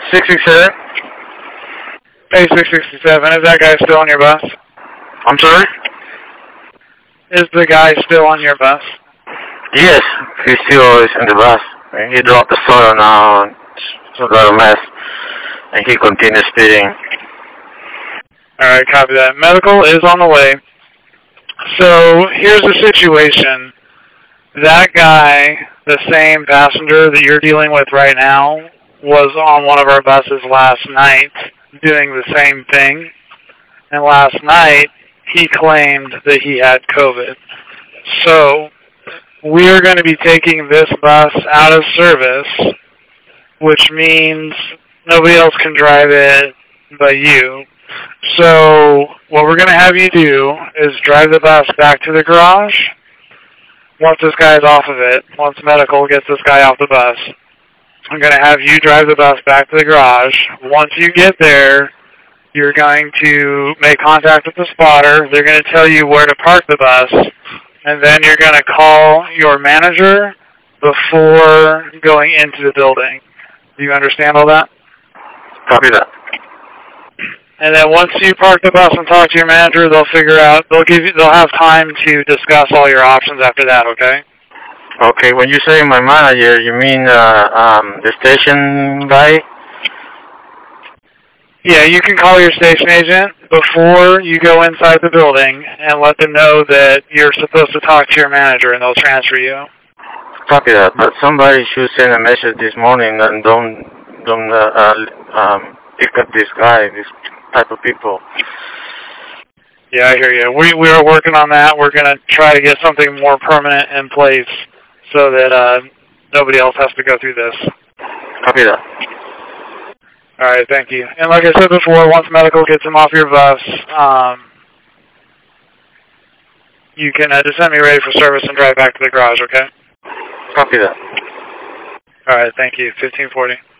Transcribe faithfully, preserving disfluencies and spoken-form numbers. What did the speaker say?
six six seven? Hey, six sixty-seven, is that guy still on your bus? I'm sorry? Is the guy still on your bus? Yes, he still is in the bus. And he dropped the soda now, and it's a lot of mess. And he continues speeding. Alright, copy that. Medical is on the way. So, here's the situation. That guy, the same passenger that you're dealing with right now, was on one of our buses last night doing the same thing. And last night, he claimed that he had COVID. So, we are going to be taking this bus out of service, which means nobody else can drive it but you. So, what we're going to have you do is drive the bus back to the garage. Once this guy's off of it, once medical gets this guy off the bus, I'm going to have you drive the bus back to the garage. Once you get there, you're going to make contact with the spotter. They're going to tell you where to park the bus, and then you're going to call your manager before going into the building. Do you understand all that? Copy that. And then once you park the bus and talk to your manager, they'll figure out, they'll give you, they'll have time to discuss all your options after that, okay? Okay, when you say my manager, you mean uh, um, the station guy? Yeah, you can call your station agent before you go inside the building and let them know that you're supposed to talk to your manager, and they'll transfer you. Copy that, but somebody should send a message this morning and don't, don't uh, uh, um, pick up this guy, this type of people. Yeah, I hear you. We we are working on that. We're going to try to get something more permanent in place so that uh, nobody else has to go through this. Copy that. All right, thank you. And like I said before, once medical gets him off your bus, um, you can uh, just send me ready for service and drive back to the garage, okay? Copy that. All right, thank you. fifteen forty.